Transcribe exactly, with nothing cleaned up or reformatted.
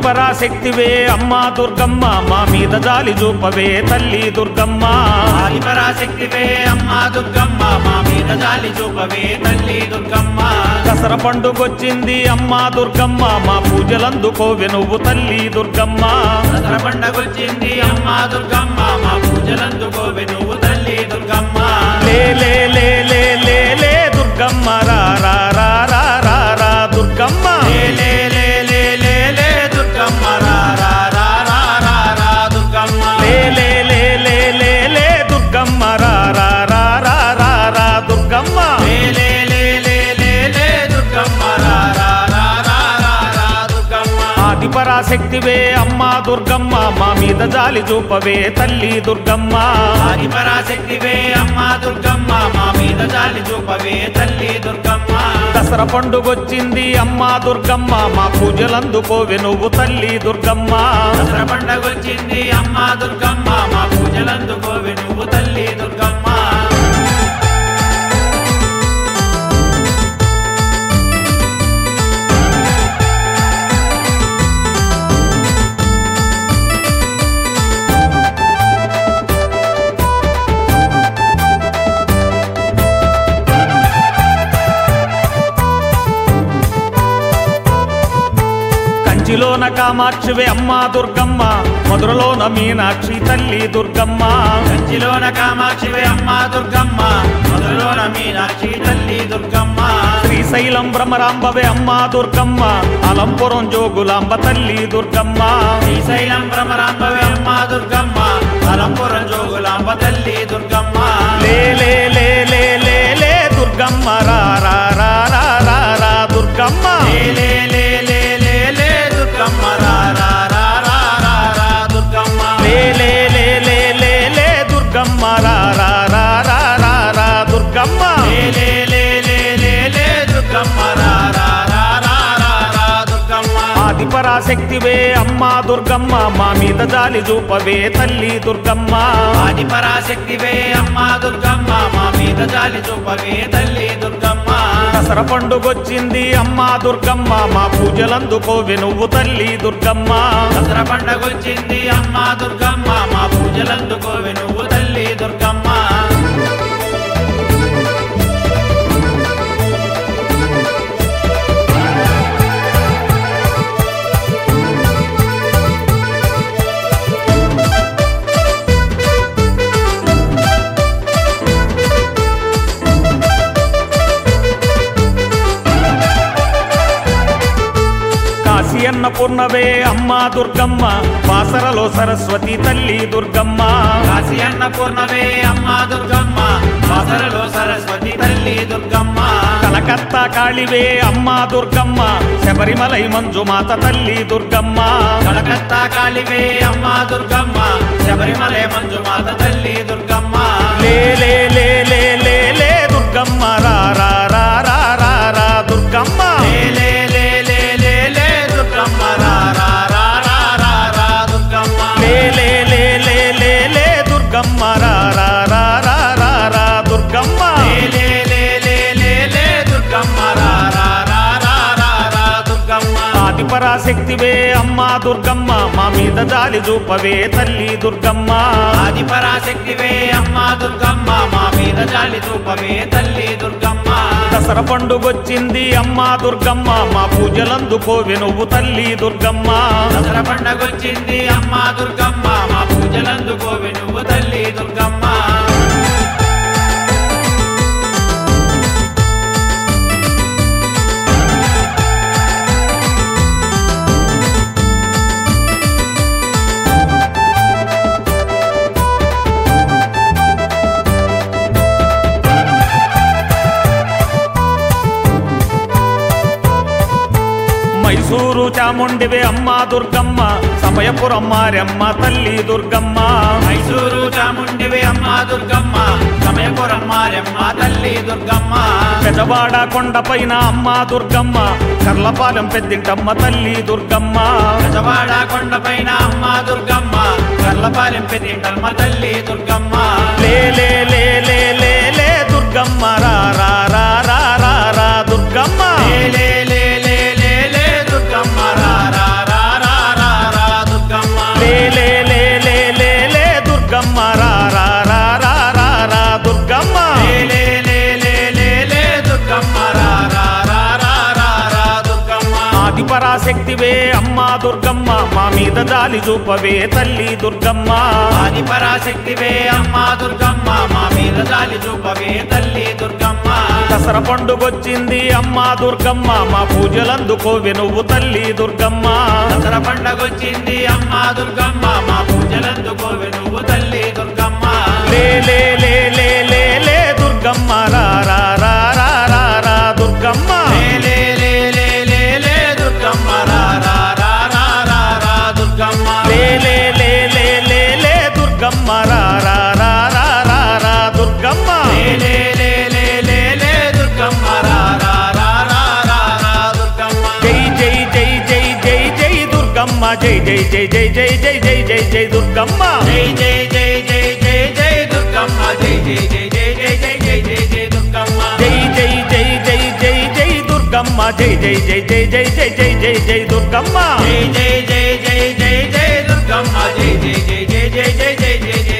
ఆదిపరాశక్తివే అమ్మా దుర్గమ్మ మా మీద జాలి చూపవే తల్లి దుర్గమ్మ ఆదిపరాశక్తివే అమ్మా దుర్గమ్మ మా మీద జాలి చూపవే తల్లి దుర్గమ్మ దసరా పండుగొచ్చింది అమ్మా దుర్గమ్మ మా పూజలందుకోవె నువ్వు తల్లి దుర్గమ్మ దసరా పండుగొచ్చింది అమ్మా దుర్గమ్మ మా పూజలందుకోవె నువ్వు తల్లి దుర్గమ్మ లే లే లే లే లే లే దుర్గమ్మ రా రా రా రా రా రా దుర్గమ్మ లే లే లే లే లే లే దుర్గమ్మ రా రా రా రా రా రా దుర్గమ్మ లే లే లే లే లే లే దుర్గమ్మ రా రా రా రా రా రా దుర్గమ్మ లే లే లే లే లే లే దుర్గమ్మ రా రా రా రా రా రా దుర్గమ్మ ఆదిపరాశక్తివే అమ్మా దుర్గమ్మ మా మీద జాలి చూపవే తల్లి దుర్గమ్మ ఆదిపరాశక్తివే అమ్మా దుర్గమ్మ మా మీద జాలి చూపవే తల్లి దుర్గమ్మ దసరా పండుగొచ్చింది అమ్మా దుర్గమ్మ మా పూజలందుకోవె నువ్వు తల్లి దుర్గమ్మ దసరా పండుగొచ్చింది అమ్మా దుర్గమ్మ మా పూజలందుకోవె నువ్వు తల్లి దుర్గమ్మ కంచిలోన కామాక్షివే అమ్మా దుర్గమ్మ మధురలోన మీనాక్షి తల్లి దుర్గమ్మ కంచిలోన కామాక్షివే అమ్మా దుర్గమ్మ మధురలోన మీనాక్షి తల్లి దుర్గమ్మ శ్రీశైలం భ్రమరాంబవే అమ్మా దుర్గమ్మ అలంపురం జోగులాంబ తల్లి దుర్గమ్మ శ్రీశైలం భ్రమరాంబవే అమ్మా దుర్గమ్మ అలంపురం జోగులాంబ తల్లి దుర్గమ్మ లే లే లే లే లే లే దుర్గమ్మ రా రా రా రా రా రా దుర్గమ్మ లే లే లే లే లే లే దుర్గమ్మ రా రా రా రా రా రా దుర్గమ్మ లే లే లే లే లే లే దుర్గమ్మ రా రా రా రా రా రా దుర్గమ్మ లే లే లే లే లే లే దుర్గమ్మ రా రా రా రా రా రా దుర్గమ్మ ఆదిపరాశక్తివే అమ్మా దుర్గమ్మ మా మీద జాలి చూపవే తల్లి దుర్గమ్మ ఆదిపరాశక్తివే అమ్మా దుర్గమ్మ మా మీద జాలి చూపవే తల్లి దుర్గమ్మ దసరా పండుగొచ్చింది అమ్మా దుర్గమ్మ మా పూజలందుకోవె నువ్వు తల్లి దుర్గమ్మ దసరా పండుగొచ్చింది అమ్మా దుర్గమ్మ మా పూజలందుకోవె నువ్వు తల్లి దుర్గమ్మ కాశీ అన్నపూర్ణవే అమ్మా దుర్గమ్మ బాసరలో సరస్వతి తల్లి దుర్గమ్మ కాశీ అన్నపూర్ణవే అమ్మా దుర్గమ్మ బాసరలో సరస్వతి తల్లి దుర్గమ్మ కలకత్తా కాళివే అమ్మా దుర్గమ్మ శబరిమలై మంజుమాత తల్లి దుర్గమ్మ కలకత్తా కాళివే అమ్మా దుర్గమ్మ శబరిమలై మంజుమాత తల్లి దుర్గమ్మ లే లే లే లే లే లే దుర్గమ్మ రా రా రా రా రా రా దుర్గమ్మ లే లే లే లే లే లే దుర్గమ్మ రా రా రా రా రా రా దుర్గమ్మ లే లే లే లే లే లే దుర్గమ్మ రా రా రా రా రా రా దుర్గమ్మ లే లే లే లే లే లే దుర్గమ్మ రా రా రా రా రా రా దుర్గమ్మ ఆదిపరాశక్తివే అమ్మా దుర్గమ్మ మా మీద జాలి చూపవే తల్లి దుర్గమ్మ ఆదిపరాశక్తివే అమ్మా దుర్గమ్మ మా మీద జాలి చూపవే తల్లి దుర్గమ్మ దసరా పండుగొచ్చింది అమ్మా దుర్గమ్మ మా పూజలందుకోవె నువ్వు తల్లి దుర్గమ్మ దసరా పండుగొచ్చింది అమ్మా దుర్గమ్మ మా పూజలందుకోవె నువ్వు తల్లి దుర్గమ్మ మైసూరు చాముండివే అమ్మా దుర్గమ్మ సమయపురం మారెమ్మ తల్లి దుర్గమ్మ మైసూరు చాముండివే అమ్మా దుర్గమ్మ సమయపురం మారెమ్మ తల్లి దుర్గమ్మ పెదవాడ కొండపైన అమ్మా దుర్గమ్మ కర్లపాలెం పెద్దింటమ్మ తల్లి దుర్గమ్మ పెదవాడ కొండపైన అమ్మా దుర్గమ్మ కర్లపాలెం పెద్దింటమ్మ తల్లి దుర్గమ్మ లే లే లే లే లే లే దుర్గమ్మ రా రా రా రా రా రా దుర్గమ్మ లే లే లే లే లే లే దుర్గమ్మ రా రా రా రా రా పరాశక్తివే అమ్మా దుర్గమ్మ మా మీద జాలి చూపవే తల్లి దుర్గమ్మ ఆది పరాశక్తివే అమ్మా దుర్గమ్మ మా మీద జాలి చూపవే తల్లి దుర్గమ్మ దసరా పండుగొచ్చింది అమ్మా దుర్గమ్మ మా పూజలందుకోవే నువ్వు తల్లి దుర్గమ్మ దసరా పండగొచ్చింది అమ్మా దుర్గమ్మ మా పూజలందుకోవే నువ్వు తల్లి దుర్గమ్మ లే లే లే లే లే లే దుర్గమ్మ రా రా రా రా రా రా దుర్గమ్మ లే లే లే లే లే లే దుర్గమ్మ రా రా రా రా రా రా దుర్గమ్మ లే లే లే లే లే లే దుర్గమ్మ రా రా రా రా రా రా దుర్గమ్మ లే లే లే లే లే లే దుర్గమ్మ రా రా రా రా రా రా దుర్గమ్మ జై జై జై జై జై జై దుర్గమ్మ జై జై జై జై జై జై జై జై జై దుర్గమ్మ జై జై జై జై జై జై దుర్గమ్మ జై జై జై జై జై జై జై జై జై దుర్గమ్మ జై జై జై జై జై జై దుర్గమ్మ జై జై జై జై జై జై జై జై జై దుర్గమ్మ జై జై జై జై జై జై దుర్గమ్మ జై జై జై జై జై జై జై జై జై